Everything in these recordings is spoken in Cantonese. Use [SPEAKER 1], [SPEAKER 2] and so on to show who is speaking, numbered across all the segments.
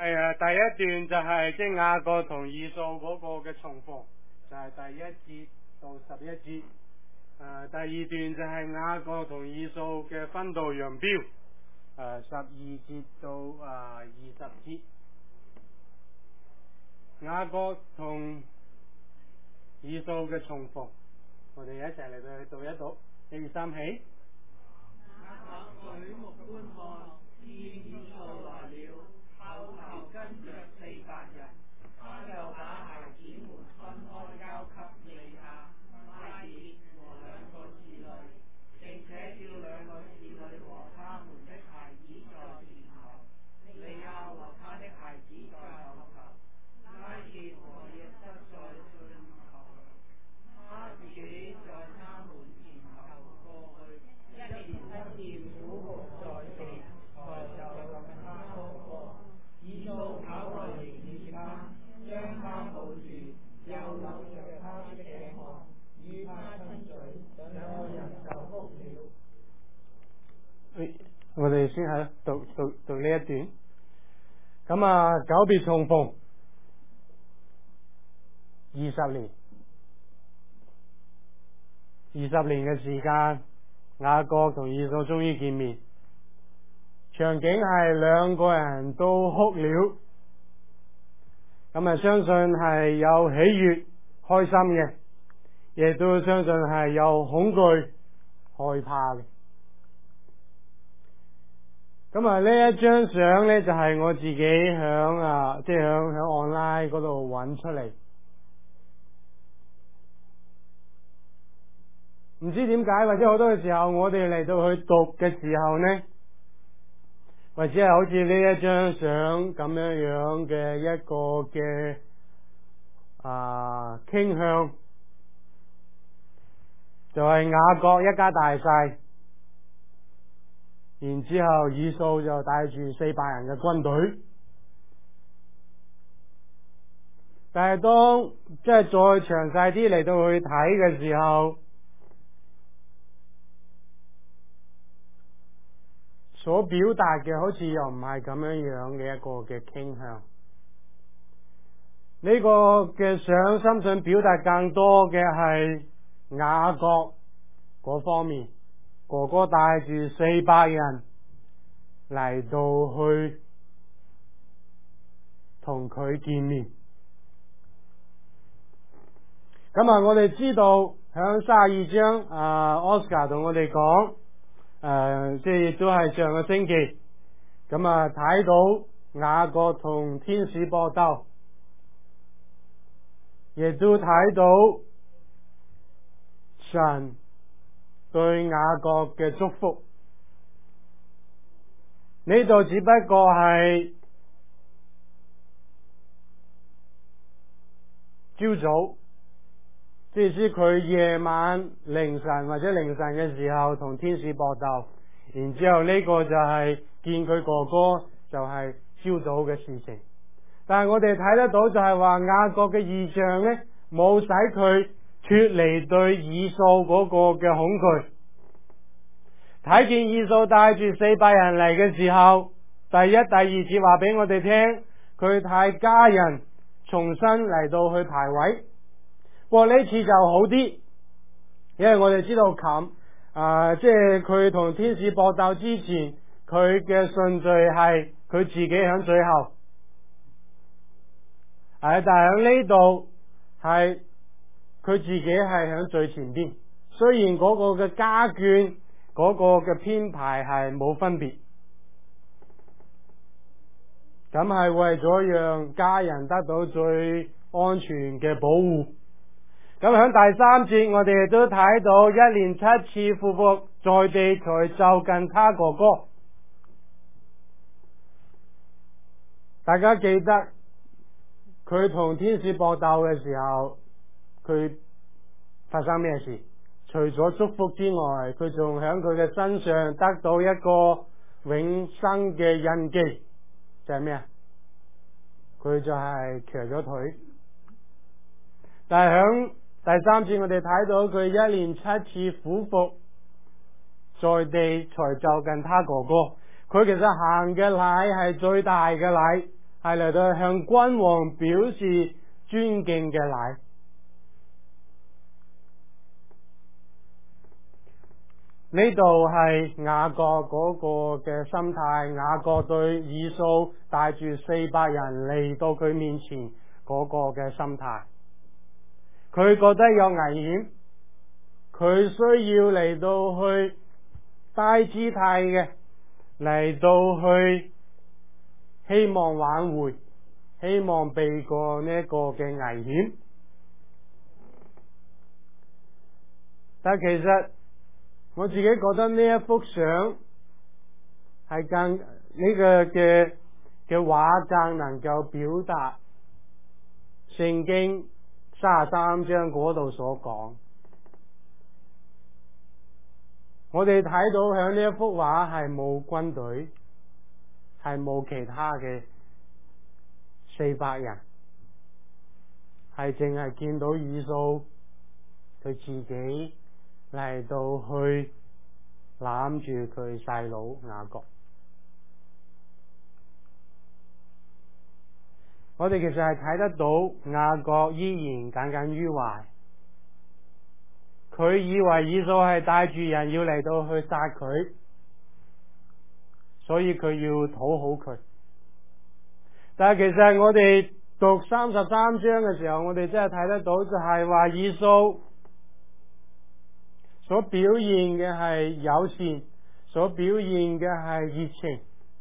[SPEAKER 1] 第一段就係即係雅各同以掃嗰個嘅重逢，就係第1節到11節。第二段就係雅各同以掃嘅分道揚鑣，12節到20節。雅各同以掃嘅重逢，我哋一齊嚟到去讀一讀。1、2、3起。
[SPEAKER 2] 雅各舉目觀看，見以掃來了，後頭跟着400人，他就把孩子們分開交給利亞、拉結和2個侍女，並且叫2個侍女和他們的孩子在前頭，利亞和他的孩子在後頭，拉結和約瑟在最後，他自己在他們前頭過去，一連7夜俯伏在地，才就近他哭過。以掃跑過嚟接他，將他抱住，又摟着他的頸項，與他親嘴，2個人就哭了。
[SPEAKER 1] 我哋先喺讀呢一段。咁久別重逢20年，20年嘅時間，雅各同以掃終於見面。場景係2個人都哭了，相信係有喜悅、開心嘅，亦都相信係有恐懼、害怕嘅。呢一張相呢，就係我自己響響 online 嗰度揾出嚟，唔知點解，或者好多嘅時候我哋嚟到去讀嘅時候呢，或者係好似呢一張相咁樣嘅一個嘅傾向，就係雅各一家大細，然之後以掃就帶住400人嘅軍隊。但係當即係再詳細啲嚟到去睇嘅時候，所表達嘅好似又唔係咁樣嘅一個嘅傾向。呢個嘅相深信表達更多嘅係雅各嗰方面，哥哥帶住400人嚟到去同佢見面。我哋知道響32章Oscar 同我哋講，即係亦都係上個星期，睇到雅各同天使搏鬥，亦都睇到神對雅各嘅祝福。呢度只不過係朝早，即係知佢夜晚凌晨或者凌晨嘅時候同天使搏鬥，然之後呢個就係見佢哥哥就係朝早嘅事情。但係我哋睇得到就係話雅各嘅異象呢，冇使佢脫離對以掃嗰個嘅恐懼。睇見以掃帶住400人嚟嘅時候，第1、第2節話俾我哋聽，佢帶家人重新嚟到去排位。不過呢次就好啲，因為我哋知道即係佢同天使搏鬥之前，佢嘅順序係佢自己響最後，但係響呢度係佢自己係響最前邊。雖然嗰個嘅家眷嗰個嘅編排係冇分別，咁係為咗讓家人得到最安全嘅保護。咁喺第3節，我哋亦都睇到一連7次俯伏在地才就近他哥哥。大家記得佢同天使搏鬥嘅時候，佢發生咩事？除咗祝福之外，佢仲喺佢嘅身上得到一個永生嘅印記，就係咩啊？佢就係瘸咗腿。但係響第3節，我哋睇到佢一連7次俯伏在地才就近他哥哥。佢其實行嘅禮係最大嘅禮， 係嚟到向君王表示尊敬嘅禮。呢度係雅各嗰個嘅心態，雅各對以掃帶住400人嚟到佢面前嗰個嘅心態。佢覺得有危險，佢需要嚟到去帶姿態嘅嚟到去希望挽回，希望避過呢一個嘅危險。但其實我自己覺得呢一幅相係更呢個嘅畫更能夠表達聖經33章嗰度所講。我哋睇到響呢一幅畫係冇軍隊，係冇其他嘅400人，係淨係見到以掃佢自己嚟到去攬住佢細佬雅各。我哋其實係睇得到雅各依然耿耿於懷，佢以為以掃係帶住人要嚟到去殺佢，所以佢要討好佢。但係其實我哋讀33章嘅時候，我哋真係睇得到就係話以掃所表現嘅係友善，所表現嘅係熱情。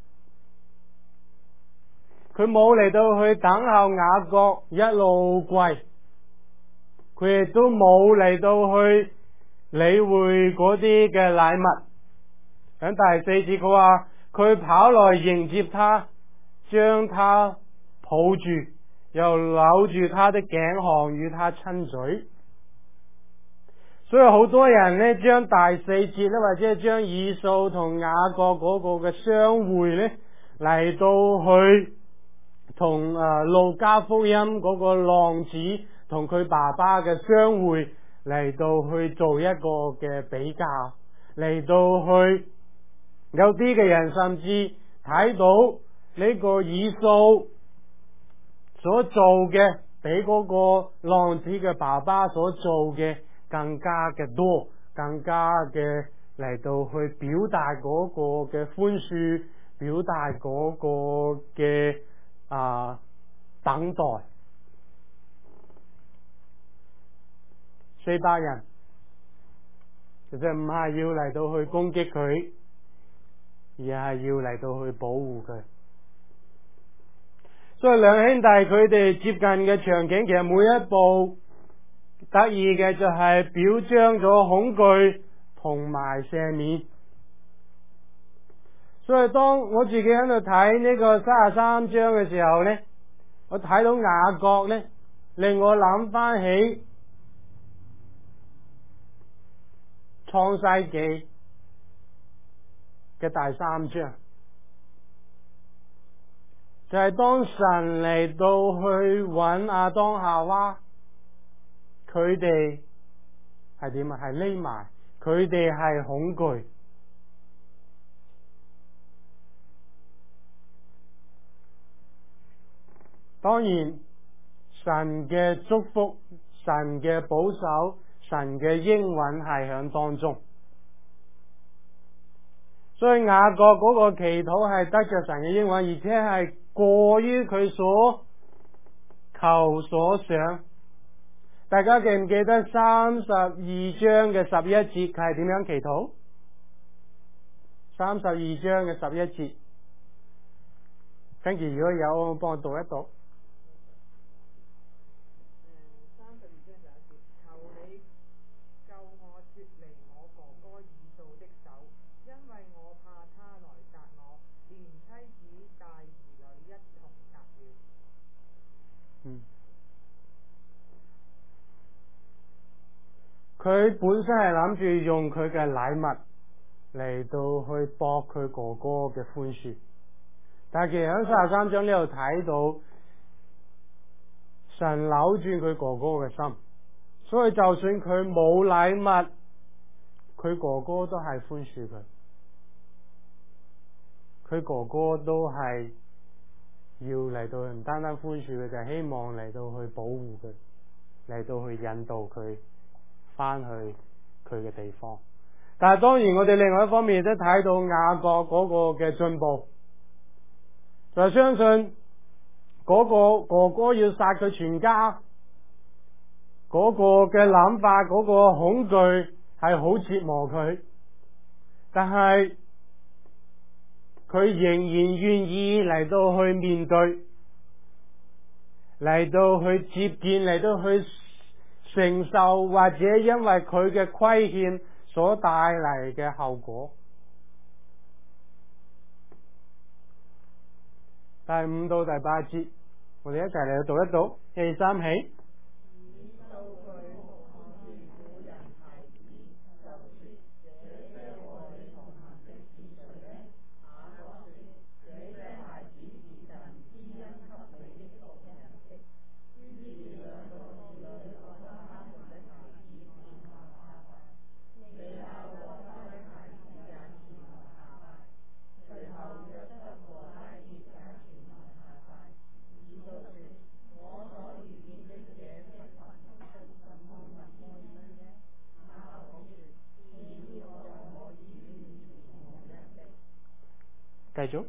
[SPEAKER 1] 佢冇嚟到去等候雅各一路跪，佢亦都冇嚟到去理會嗰啲嘅禮物。喺第4節佢話佢跑來迎接他，將他抱住，又摟住他的頸項與他親嘴。所以好多人呢，將第4節呢，或者係將以掃同雅各嗰個嘅相會呢，嚟到去同路加福音嗰個浪子同佢爸爸嘅相會嚟到去做一個嘅比較，嚟到去有啲嘅人甚至睇到呢個以掃所做嘅比嗰個浪子嘅爸爸所做嘅更加嘅多，更加嘅嚟到去表達嗰個嘅寬恕，表達嗰個嘅等待。400人其實唔係要嚟到去攻擊佢，而係要嚟到去保護佢。所以兩兄弟佢哋接近嘅場景，其實每一步得意嘅就係表彰咗恐懼同埋赦免。所以當我自己喺度睇呢個33章嘅時候呢，我睇到雅各呢，令我諗翻起創世紀嘅第3章，就係當神嚟到去揾亞當夏娃，佢哋係點啊？係匿埋，佢哋係恐懼。當然，神嘅祝福、神嘅保守、神嘅應允係響當中。所以雅各嗰個祈禱係得着神嘅應允，而且係過於佢所求所想。大家記唔記得32章嘅11節係點樣祈禱？32章嘅11節，跟住如果有幫我讀一讀。佢本身係諗住用佢嘅禮物嚟到去博佢哥哥嘅寬恕，但係其實喺33章呢度睇到神扭轉佢哥哥嘅心，所以就算佢冇禮物，佢哥哥都係寬恕佢，佢哥哥都係要嚟到唔單單寬恕佢，就係希望嚟到去保護佢，嚟到去引導佢翻去佢嘅地方。但係當然我哋另外一方面亦都睇到雅各嗰個嘅進步，就係相信嗰個哥哥要殺佢全家嗰個嘅諗法，嗰個恐懼係好折磨佢，但係佢仍然願意嚟到去面對，嚟到去接見，嚟到去承受，或者因為佢嘅虧欠所帶嚟嘅後果。第5到第8節，我哋一齊嚟到讀一讀，1、2、3起。繼續。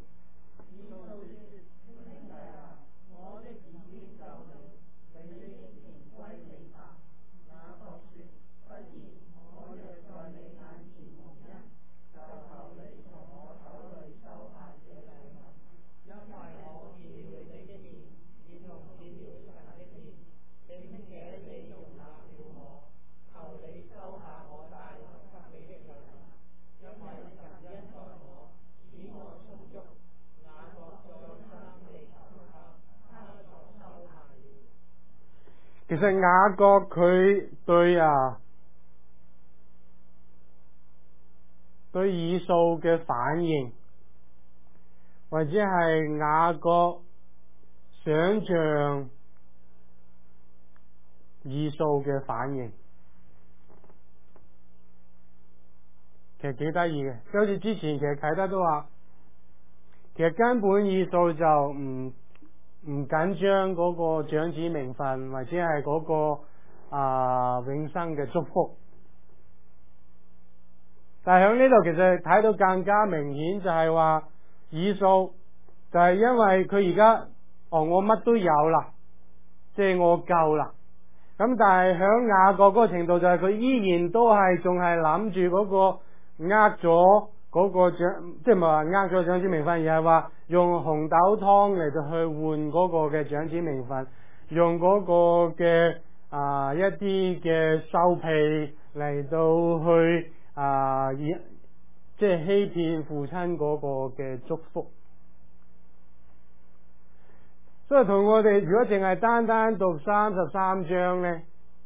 [SPEAKER 1] 其實雅各佢對以掃嘅反應，或者係雅各想象以掃嘅反應，其實幾得意嘅。就好似之前其實啟德都話，其實根本以掃就唔緊張嗰個長子名分，或者係嗰個永生嘅祝福。但係喺呢度其實睇到更加明顯，就係話以掃就係因為佢而家我乜都有啦，即係我夠啦。咁但係喺雅各嗰個程度就係佢依然都係仲係諗住嗰個呃咗嗰個長，即係唔係話呃咗長子名分，而係話用紅豆湯嚟到去換嗰個嘅長子名分，用嗰個嘅一啲嘅獸皮嚟到去即係欺騙父親嗰個嘅祝福。所以同我哋如果淨係單單讀33章呢，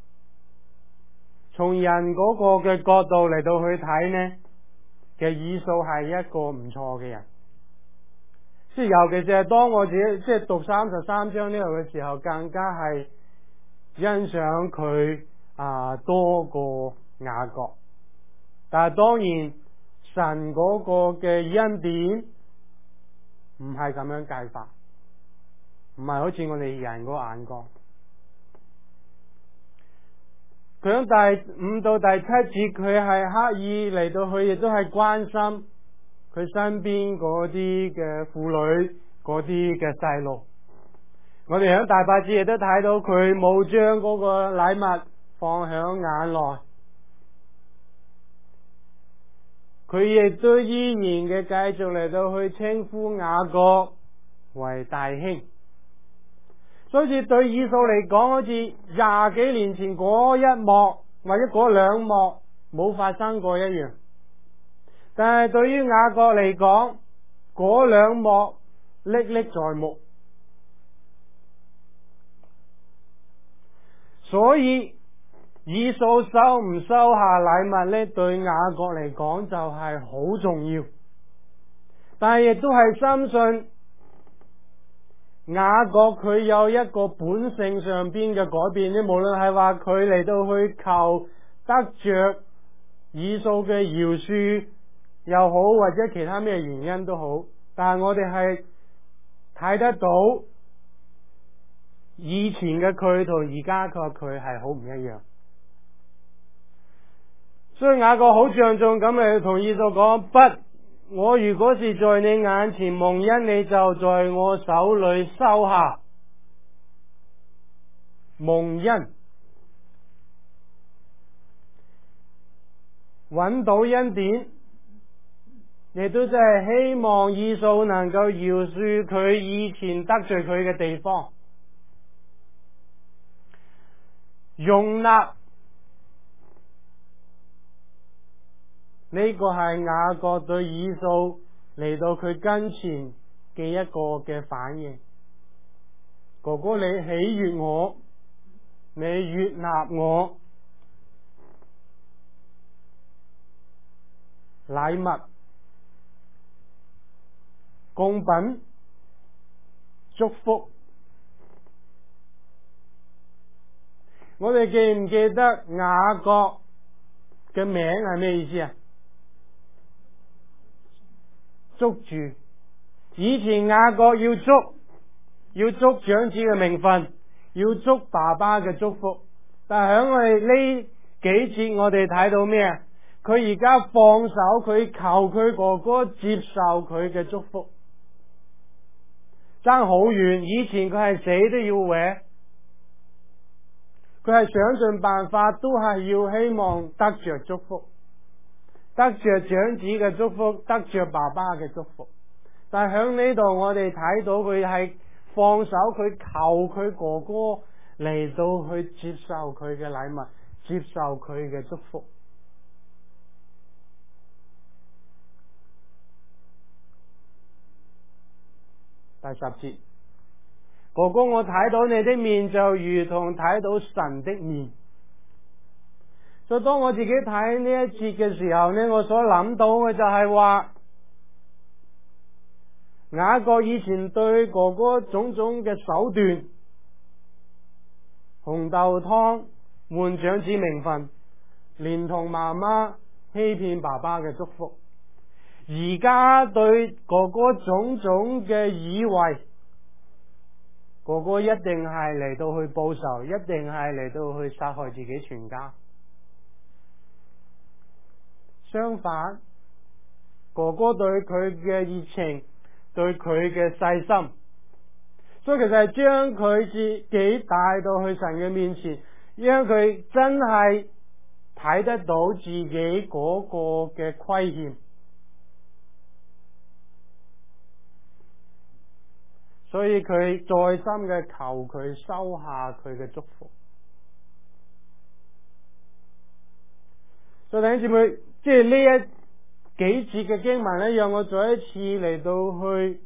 [SPEAKER 1] 從人嗰個嘅角度嚟到去睇呢，其實以掃係一個唔錯嘅人。即係尤其是係當我自己即係讀33章呢度嘅時候，更加係欣賞佢多過雅各。但係當然神嗰個嘅恩典唔係咁樣計法，唔係好似我哋人嗰個眼光。佢喺第5到第7節，佢係刻意嚟到去，亦都係關心佢身邊嗰啲嘅婦女，嗰啲嘅細路。我哋喺第8節亦都睇到佢冇將嗰個禮物放喺眼內，佢亦都依然嘅繼續嚟到去稱呼雅各為大兄。所以對以掃嚟講，好似20幾年前嗰一幕或者嗰2幕冇發生過一樣。但係對於雅各嚟講，嗰2幕歷歷在目。所以以掃收唔收下禮物呢，對雅各嚟講就係好重要。但係亦都係深信雅各佢有一個本性上邊嘅改變咧，無論係話佢嚟到去求得着以掃嘅饒恕又好，或者其他咩原因都好，但係我哋係睇得到以前嘅佢同而家嘅佢係好唔一樣。所以雅各好鄭重咁嚟同以掃講：不，我如果是在你眼前蒙恩，你就在我手裏收下。蒙恩，揾到恩典，亦都真係希望以掃能夠饒恕佢以前得罪佢嘅地方，容納。呢個係雅各對以掃嚟到佢跟前嘅一個嘅反應。哥哥，你喜悅我，你悅納我，禮物、供品、祝福。我哋記唔記得雅各嘅名係咩意思啊？捉住。以前雅各要捉長子嘅名分，要捉爸爸嘅祝福，但係喺我哋呢幾節我哋睇到咩啊？佢而家放手，佢求佢哥哥接受佢嘅祝福，爭好遠。以前佢係死都要搲，佢係想盡辦法都係要希望得着祝福，得着長子嘅祝福，得着爸爸嘅祝福。但係喺呢度我哋睇到佢係放手，佢求佢哥哥嚟到去接受佢嘅禮物，接受佢嘅祝福。第10節，哥哥，我睇到你的面就如同睇到神的面。所以當我自己睇呢一節嘅時候呢，我所諗到嘅就係話，雅各以前對哥哥種種嘅手段，紅豆湯換長子名分，連同媽媽欺騙爸爸嘅祝福，而家對哥哥種種嘅以為哥哥一定係嚟到去報仇，一定係嚟到去殺害自己全家。相反，哥哥對佢嘅熱情，對佢嘅細心，所以其實係將佢自己帶到去神嘅面前，讓佢真係睇得到自己嗰個嘅虧欠，所以佢再三嘅求佢收下佢嘅祝福。所以弟兄姊妹，即係呢一幾節嘅經文咧，讓我再一次嚟到去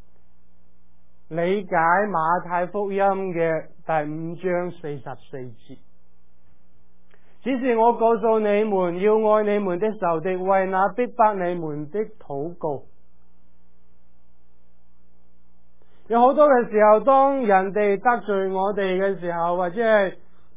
[SPEAKER 1] 理解馬太福音嘅第5章44節。只是我告訴你們，要愛你們的仇敵，為那逼迫你們的禱告。有好多嘅時候，當人哋得罪我哋嘅時候，或者係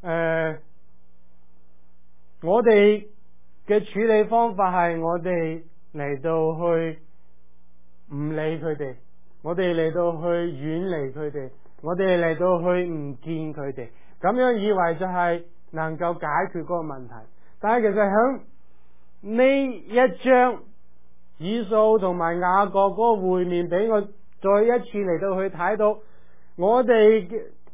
[SPEAKER 1] 我哋嘅處理方法係我哋嚟到去唔理佢哋，我哋嚟到去遠離佢哋，我哋嚟到去唔見佢哋，咁樣以為就係能夠解決嗰個問題。但係其實響呢一章以掃同埋雅各嗰個會面，俾我再一次嚟到去睇到我哋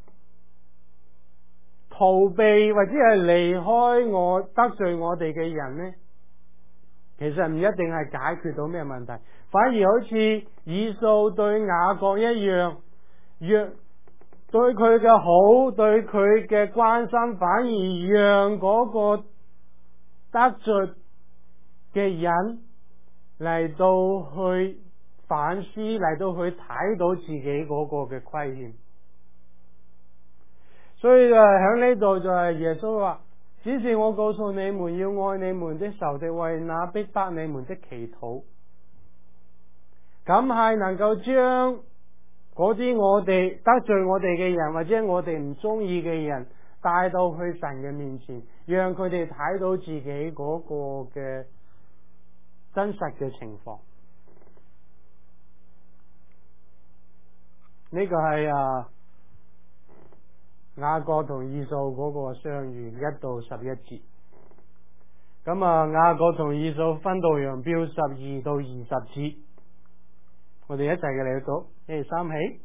[SPEAKER 1] 逃避或者係離開我得罪我哋嘅人呢，其實唔一定係解決到咩問題，反而好似以掃對雅各一樣，若對佢嘅好，對佢嘅關心，反而讓嗰個得罪嘅人嚟到去反思，嚟到去睇到自己嗰個嘅虧欠。所以喺呢度就係耶穌話，只是我告訴你們，要愛你們的仇敵，為那逼迫你們的祈禱。咁係能夠將嗰啲我哋得罪我哋嘅人，或者我哋唔中意嘅人帶到去神嘅面前，讓佢哋睇到自己嗰個嘅真實嘅情況。 呢個係雅各同以掃嗰個相遇1到11節。咁雅各同以掃分道揚鑣12到20節，我哋一齊嘅嚟讀，1、2、3起。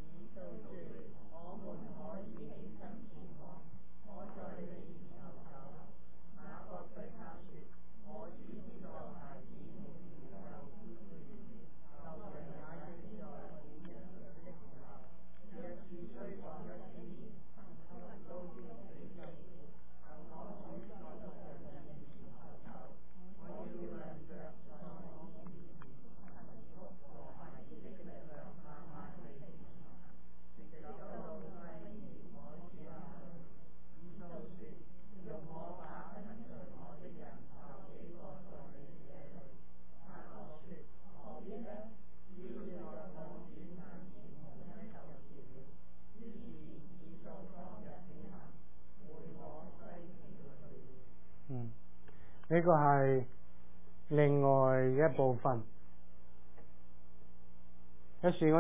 [SPEAKER 1] 呢個係另外一部分。有時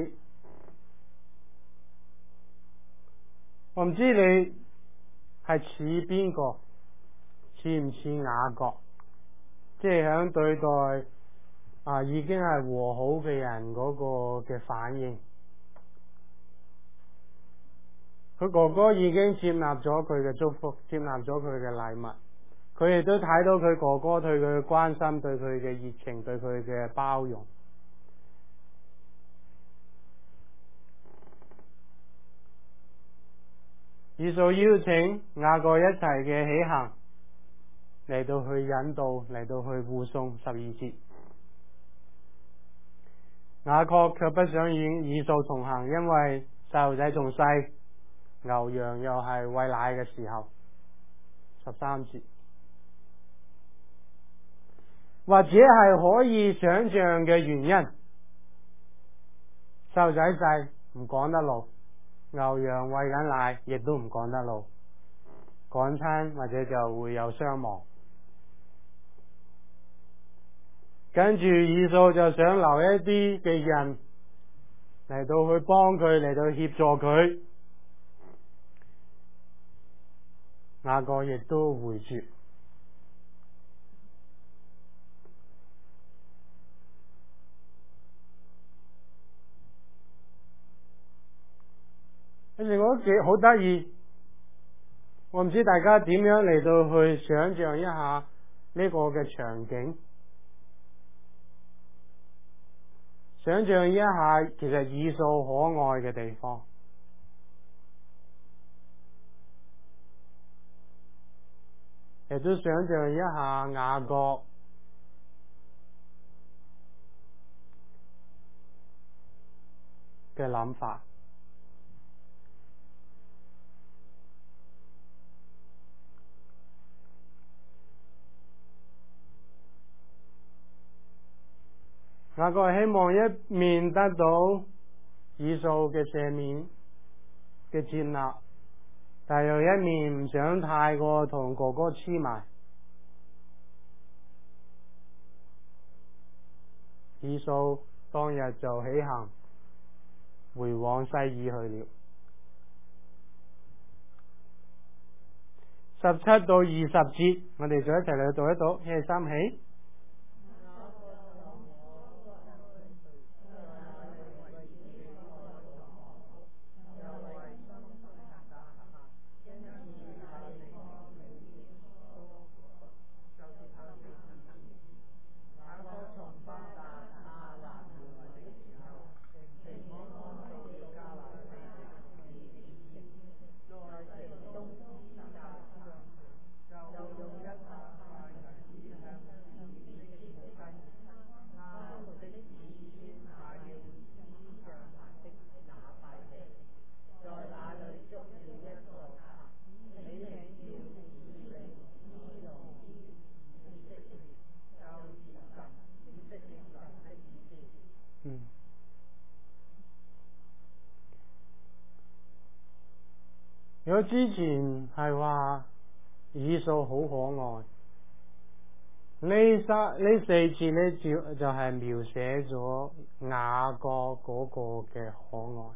[SPEAKER 1] 我唔知你係似邊個，似唔似雅各？即係響對待已經係和好嘅人嗰個嘅反應。佢哥哥已經接納咗佢嘅祝福，接納咗佢嘅禮物。佢亦都睇到佢哥哥對佢嘅關心，對佢嘅熱情，對佢嘅包容。以掃邀請雅各一齊嘅起行，嚟到去引導，嚟到去護送12節。雅各卻不想與以掃同行，因為細路仔仲細，牛羊又係餵奶嘅時候。13節。或者係可以想象嘅原因，細路仔細唔趕得路，牛羊餵緊奶亦都唔趕得路，趕親或者就會有傷亡。跟住以掃就想留一啲嘅人嚟到去幫佢，嚟到協助佢。雅各亦都回絕。我覺得幾好得意，我唔知大家點樣嚟到去想象一下呢個嘅場景，想象一下其實以掃可愛嘅地方，亦都想象一下雅各嘅諗法。雅各希望一面得到以掃嘅赦免嘅接納，但又一面唔想太過同哥哥黐埋。以掃當日就起行回往西珥去了。17到20節，我哋就一齊嚟讀一讀，1、2、3起。如果之前係話以掃好可愛， 呢四節呢，就係描寫咗雅各嗰個嘅可愛。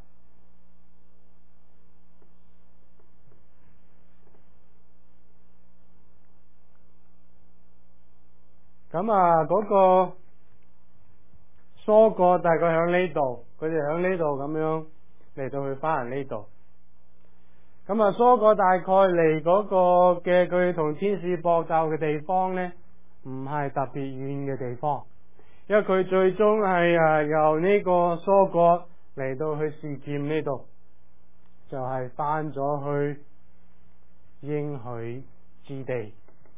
[SPEAKER 1] 咁啊，嗰個疏割大概響呢度，佢哋響呢度咁樣嚟到去翻嚟呢度。咁啊，疏割大概離嗰個嘅佢同天使搏鬥嘅地方呢，唔係特別遠嘅地方，因為佢最終係由呢個疏割嚟到去示劍呢度，就係翻咗去應許之地。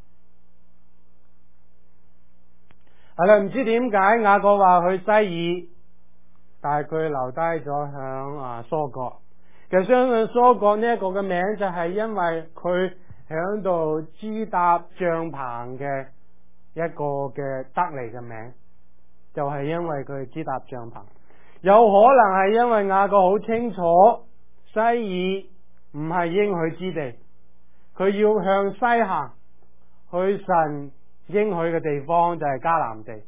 [SPEAKER 1] 係啦，唔知點解雅各話去西珥，但係佢留低咗響疏割。其實相信疏割呢一個嘅名就係因為佢響度支搭帳篷嘅一個嘅得嚟嘅名，就係因為佢支搭帳篷。有可能係因為雅各好清楚西珥唔係應許之地，佢要向西行去神應許嘅地方，就係迦南地。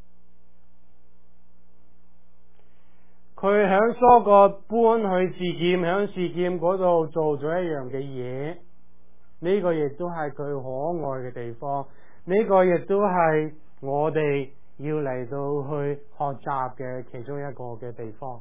[SPEAKER 1] 佢響疏割搬去示劍，響示劍嗰度做咗一樣嘅嘢，呢個亦都係佢可愛嘅地方，呢個亦都係我哋要嚟到去學習嘅其中一個嘅地方。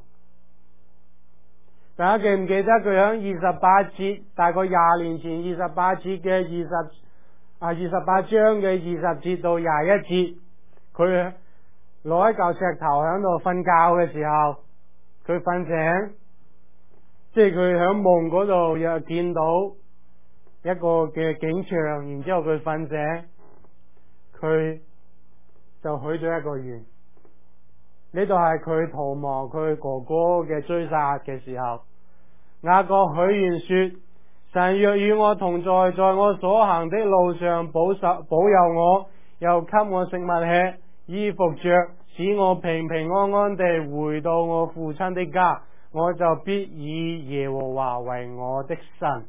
[SPEAKER 1] 大家記唔記得佢響28節，大概20年前28節嘅28章嘅20節到21節，佢攞一嚿石頭響度瞓覺嘅時候，佢瞓醒，即係佢響夢嗰度又見到一個嘅景象，然之後佢瞓醒，佢就許咗一個願。呢度係佢逃亡佢哥哥嘅追殺嘅時候，雅各許願說：神若與我同在，在我所行的路上保佑我，又給我食物吃，衣服着，使我平平安安地回到我父親的家，我就必以耶和華為我的神。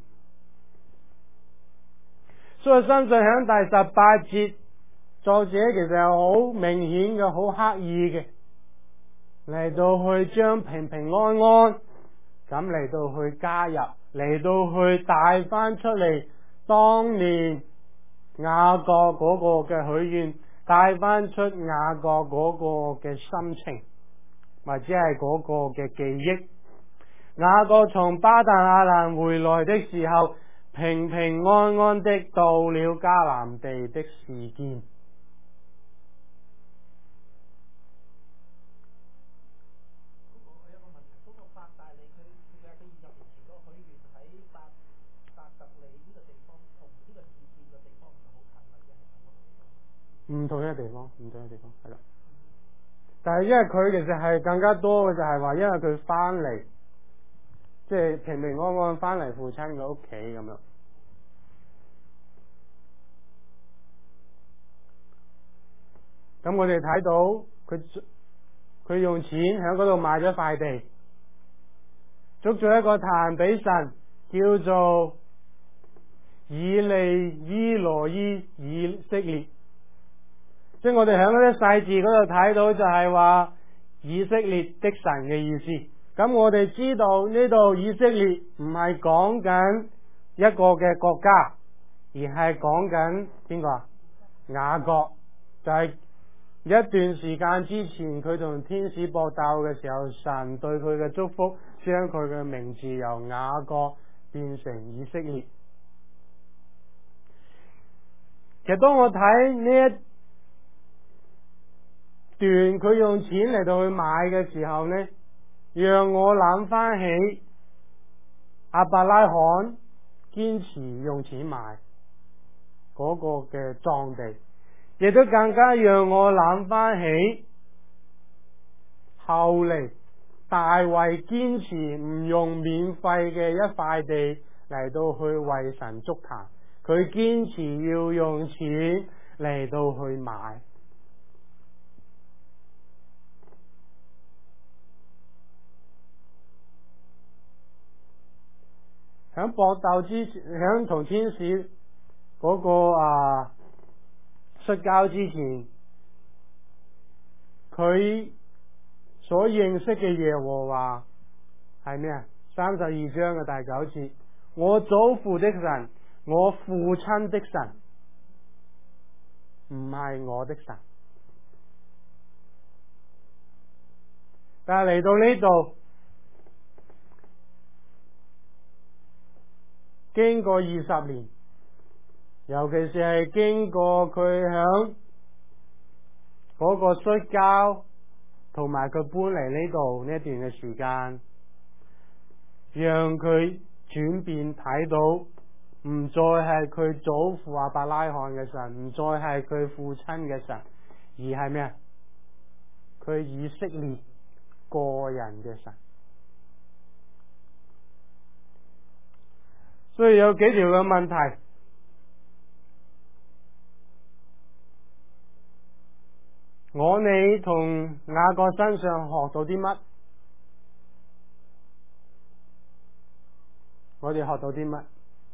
[SPEAKER 1] 所以我相信喺第18節，作者其實係好明顯嘅、好刻意嘅嚟到去將平平安安咁嚟到去加入，嚟到去帶翻出嚟當年雅各嗰個嘅許願，帶翻出雅各嗰個嘅心情，或者係嗰個嘅記憶。雅各從巴旦亞蘭回來的時候，平平安安的到了迦南地的示劍。唔同嘅地方，係啦。但係因為佢其實係更加多嘅，就係話因為佢翻嚟，即係平平安安翻嚟父親嘅屋企咁樣。咁我哋睇到佢用錢喺嗰度買咗塊地，築咗一個壇俾神，叫做以利伊羅伊以色列。即係我哋喺嗰啲細字嗰度睇到，就係話以色列的神嘅意思。咁我哋知道呢度以色列唔係講緊一個嘅國家，而係講緊邊個啊？雅各。就係一段時間之前，佢同天使搏鬥嘅時候，神對佢嘅祝福，將佢嘅名字由雅各變成以色列。其實當我睇呢一段佢用錢嚟到去買嘅時候呢，讓我諗翻起亞伯拉罕堅持用錢買嗰個嘅莊地，亦都更加讓我諗翻起後嚟大衛堅持唔用免費嘅一塊地嚟到去為神築壇，佢堅持要用錢嚟到去買。喺搏鬥之前，喺同天使嗰個摔跤之前，佢所認識嘅耶和華係咩啊？32章嘅第9節，我祖父的神，我父親的神，唔係我的神。但係嚟到呢度，經過20年，尤其是係經過佢響嗰個摔跤，同埋佢搬嚟呢度呢一段嘅時間，讓佢轉變，睇到唔再係佢祖父亞伯拉罕嘅神，唔再係佢父親嘅神，而係咩啊？佢以色列個人嘅神。所以有幾條嘅問題，我你同雅各身上學到啲乜？我哋學到啲乜？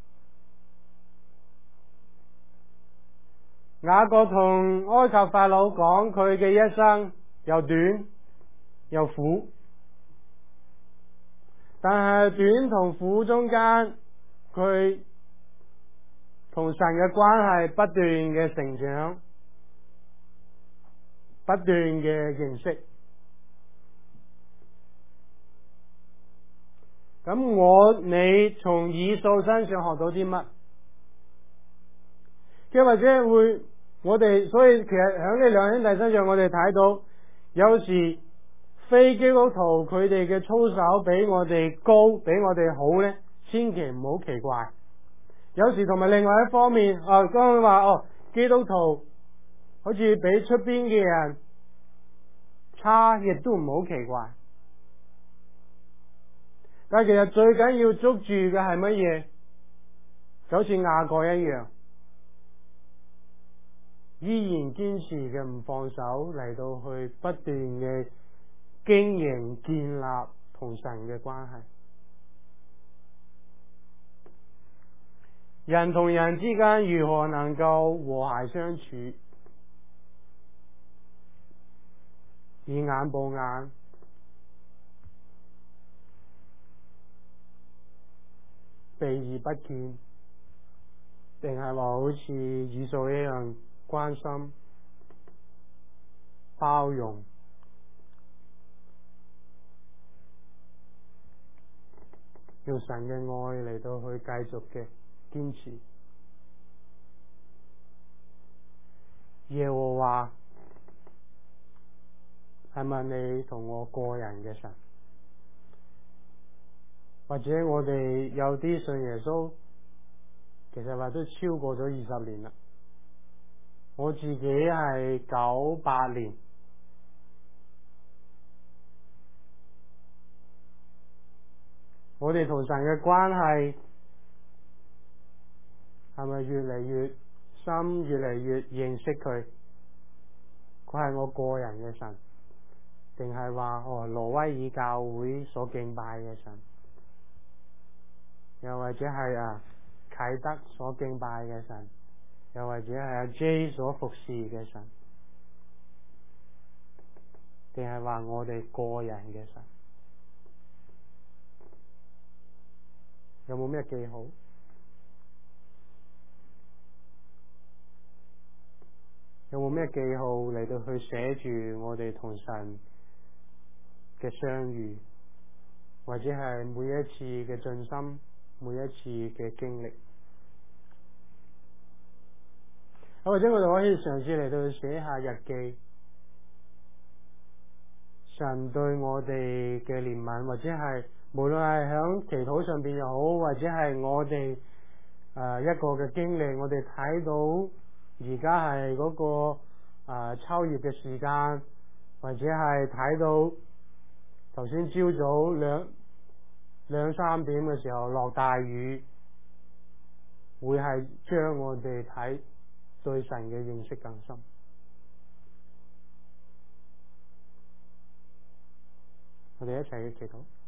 [SPEAKER 1] 雅各同埃及法老講佢嘅一生又短又苦，但係短同苦中間，佢同神嘅關係不斷嘅成長，不斷嘅認識。咁我你從以掃身上學到啲乜？即或者會我哋，所以其實喺呢兩兄弟身上，我哋睇到有時非基督徒佢哋嘅操守比我哋高，比我哋好呢，千祈唔好奇怪。有時同埋另外一方面，剛剛話基督徒好似比出邊嘅人差，亦都唔好奇怪。但係其實最緊要捉住嘅係乜嘢？就好似雅各一樣，依然堅持嘅唔放手，嚟到去不斷嘅經營建立同神嘅關係。人同人之間如何能夠和諧相處？以眼報眼，避而不見，定係話好似以掃一樣關心、包容，用神嘅愛嚟到去繼續嘅堅持。耶和華係咪你同我個人嘅神？或者我哋有啲信耶穌，其實話都超過咗20年啦。我自己係98年，我哋同神嘅關係係咪越嚟越深，越嚟越認識佢？佢係我個人嘅神，定係話挪威爾教會所敬拜嘅神？又或者係啟德所敬拜嘅神，又或者係阿 J 所服侍嘅神，定係話我哋個人嘅神？有冇咩記號？有冇咩記號嚟到去寫住我哋同神嘅相遇，或者係每一次嘅進心，每一次嘅經歷？或者我哋可以嘗試嚟到寫下日記，神對我哋嘅憐憫，或者係無論係響祈禱上邊又好，或者係我哋一個嘅經歷，我哋睇到而家係嗰個秋葉嘅時間，或者係睇到頭先朝早兩三點嘅時候落大雨，會係將我哋睇對神嘅認識更深。我哋一齊去祈禱。